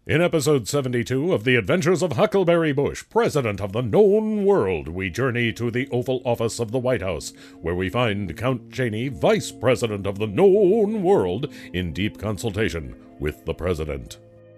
In episode 72 of The Adventures of Huckleberry Bush, President of the Known World, we journey to the Oval Office of the White House, where we find Count Cheney, Vice President of the Known World, in deep consultation with the President.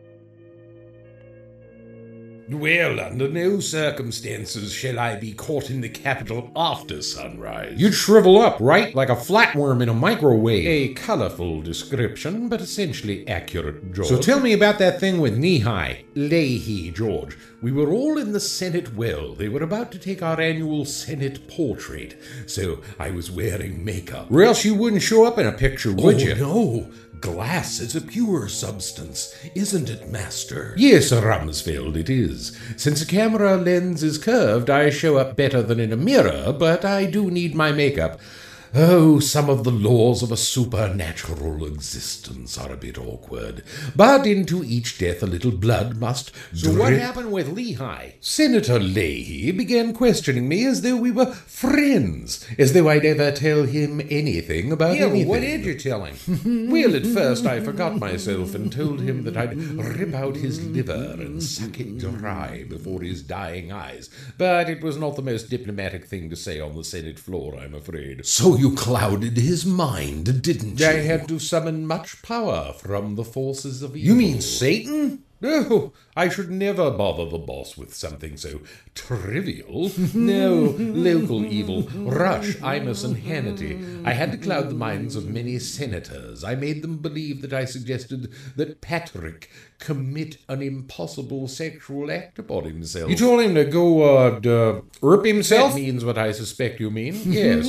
Well, under no circumstances shall I be caught in the Capitol after sunrise. You'd shrivel up, right? Like a flatworm in a microwave. A colorful description, but essentially accurate, George. So tell me about that thing with Knee-High. Leahy, George. We were all in the Senate well. They were about to take our annual Senate portrait, so I was wearing makeup. Or else you wouldn't show up in a picture, would you? No. Glass is a pure substance, isn't it, Master? Yes, Rumsfeld, it is. Since a camera lens is curved, I show up better than in a mirror, but I do need my makeup. Oh, some of the laws of a supernatural existence are a bit awkward. But into each death a little blood must So what happened with Leahy? Senator Leahy began questioning me as though we were friends, as though I'd ever tell him anything about anything. What did you tell him? Well, at first I forgot myself and told him that I'd rip out his liver and suck it dry before his dying eyes. But it was not the most diplomatic thing to say on the Senate floor, I'm afraid. So you clouded his mind, didn't you? I had to summon much power from the forces of evil. You mean Satan? No, I should never bother the boss with something so trivial. No, local evil. Rush, Imus, and Hannity. I had to cloud the minds of many senators. I made them believe that I suggested that Patrick commit an impossible sexual act upon himself. You told him to go, rip himself? That means what I suspect you mean. Yes.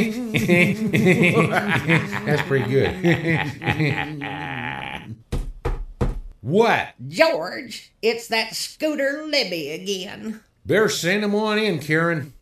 That's pretty good. What? George, it's that Scooter Libby again. Better send him on in, Karen.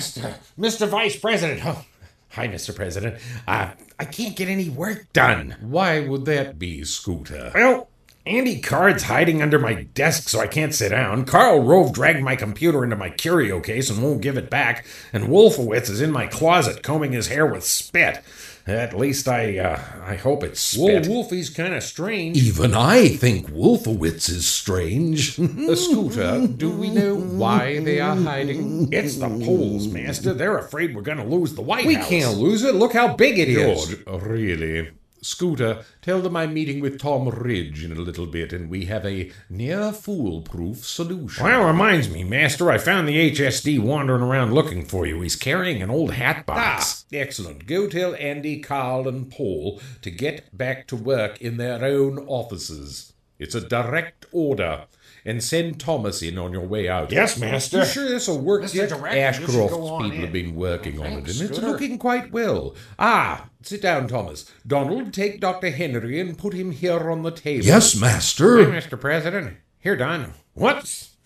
Mr. Vice President. Oh, hi, Mr. President. I can't get any work done. Why would that be, Scooter? Well, Andy Card's hiding under my desk so I can't sit down. Karl Rove dragged my computer into my curio case and won't give it back. And Wolfowitz is in my closet combing his hair with spit. At least I hope it's spit. Wolfie's kind of strange. Even I think Wolfowitz is strange. Scooter, do we know why they are hiding? It's the polls, Master. They're afraid we're going to lose the White House. We can't lose it. Look how big it is. George, really? Scooter, tell them I'm meeting with Tom Ridge in a little bit, and we have a near-foolproof solution. Well, reminds me, Master, I found the HSD wandering around looking for you. He's carrying an old hat box. Excellent. Go tell Andy, Carl, and Paul to get back to work in their own offices. It's a direct order. And send Thomas in on your way out. Yes, Master. You sure this'll work Mr. yet? Director, you should Ashcroft's go on people in. have been working on it, and Thanks, it's Scooter. looking quite well. Sit down, Thomas. Donald, take Dr. Henry and put him here on the table. Yes, Master. Hi, Mr. President. Here, Don. What's...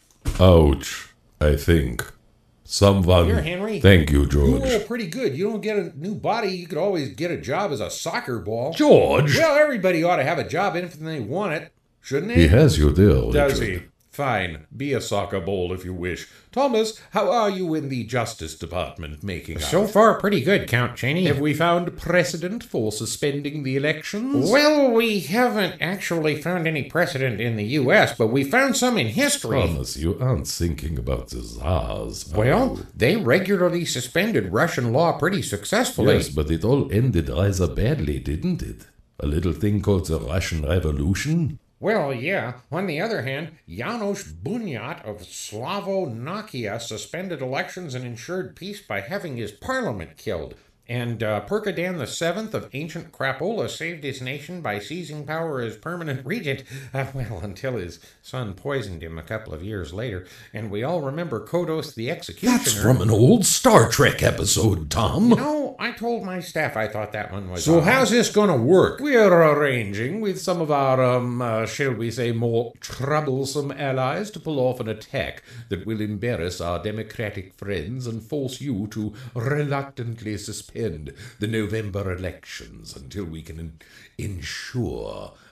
Ouch, I think. Someone... Here, Henry. Thank you, George. Oh, pretty good. You don't get a new body, you could always get a job as a soccer ball. George! Well, everybody ought to have a job if they want it, shouldn't He they? has you there, Does Richard. he? Fine. Be a soccer ball if you wish. Thomas, how are you in the Justice Department making So out? far, pretty good, Count Cheney. Have we found precedent for suspending the elections? Well, we haven't actually found any precedent in the U.S., but we found some in history. Thomas, you aren't thinking about the Tsars. Well, they regularly suspended Russian law pretty successfully. Yes, but it all ended rather badly, didn't it? A little thing called the Russian Revolution? Well, yeah. On the other hand, Janos Bunyat of Slavonakia suspended elections and ensured peace by having his parliament killed. And Perkadan VII of ancient Crapola saved his nation by seizing power as permanent regent, until his son poisoned him a couple of years later. And we all remember Kodos the Executioner. That's from an old Star Trek episode, Tom. No, I told my staff I thought that one was So odd. how's this going to work? We're arranging with some of our, shall we say, more troublesome allies to pull off an attack that will embarrass our Democratic friends and force you to reluctantly suspend the November elections until we can ensure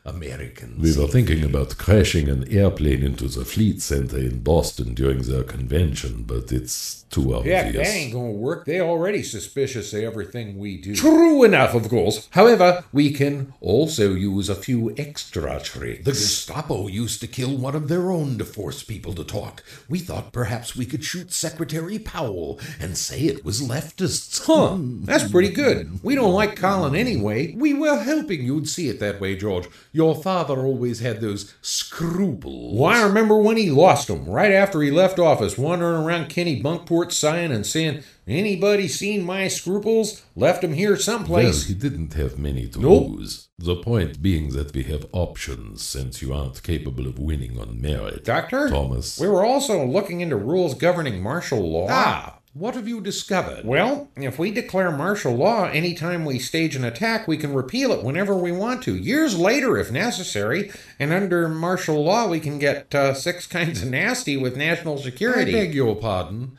Americans. We were thinking about crashing an airplane into the Fleet Center in Boston during their convention, but it's too Yeah, obvious. that ain't gonna work. They already suspicious of everything we do. True enough, of course. However, we can also use a few extra tricks. The Gestapo used to kill one of their own to force people to talk. We thought perhaps we could shoot Secretary Powell and say it was leftists. Huh, that's pretty good. We don't like Colin anyway. We were hoping you'd see it that way, George. Your father always had those scruples. Well, I remember when he lost them, right after he left office, wandering around Kennebunkport sighing and saying, anybody seen my scruples? Left them here Well, someplace. he didn't have many to Nope. lose. The point being that we have options since you aren't capable of winning on merit. Doctor? Thomas. We were also looking into rules governing martial law. What have you discovered? Well, if we declare martial law anytime we stage an attack, we can repeal it whenever we want to, years later if necessary. And under martial law, we can get 6 kinds of nasty with national I security. beg your pardon.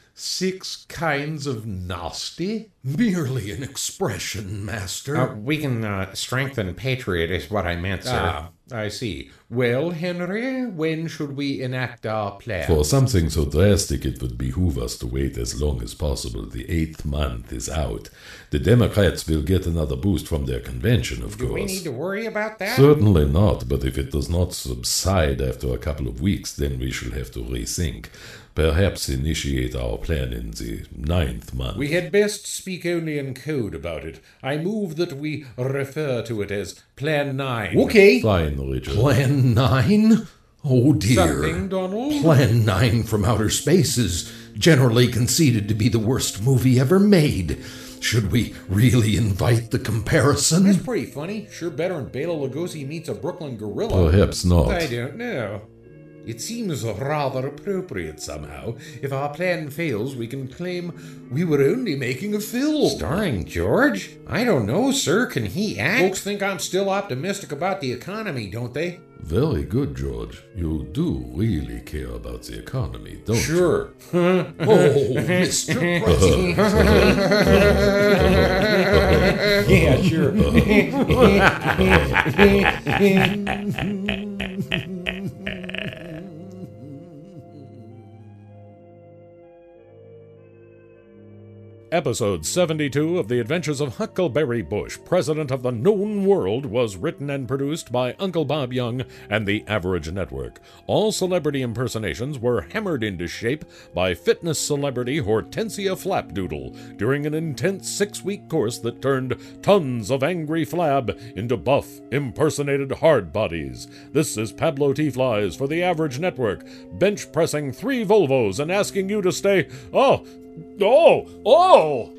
6 kinds of nasty? Merely an expression, Master. We can strengthen patriot is what I meant, sir. I see. Well, Henry, when should we enact our plan? For something so drastic, it would behoove us to wait as long as possible. The 8th month is out. The Democrats will get another boost from their convention, of Do we course. need to worry about that? Certainly not, but if it does not subside after a couple of weeks, then we shall have to rethink. Perhaps initiate our plan in the 9th month. We had best speak only in code about it. I move that we refer to it as Plan 9. Okay. Fine, Richard. Plan 9? Oh dear. Something, Donald? Plan 9 from Outer Space is generally conceded to be the worst movie ever made. Should we really invite the comparison? That's pretty funny. Sure better than Bela Lugosi meets a Brooklyn gorilla. Perhaps not. I don't know. It seems rather appropriate somehow. If our plan fails, we can claim we were only making a film. Starring George? I don't know, sir. Can he act? Folks think I'm still optimistic about the economy, don't they? Very good, George. You do really care about the economy, don't you? Sure. Oh, Mr. President. Yeah, sure. Episode 72 of The Adventures of Huckleberry Bush, President of the Known World, was written and produced by Uncle Bob Young and the Average Network. All celebrity impersonations were hammered into shape by fitness celebrity Hortensia Flapdoodle during an intense 6-week course that turned tons of angry flab into buff, impersonated hard bodies. This is Pablo T. Flies for the Average Network, bench pressing 3 Volvos and asking you to stay... Oh!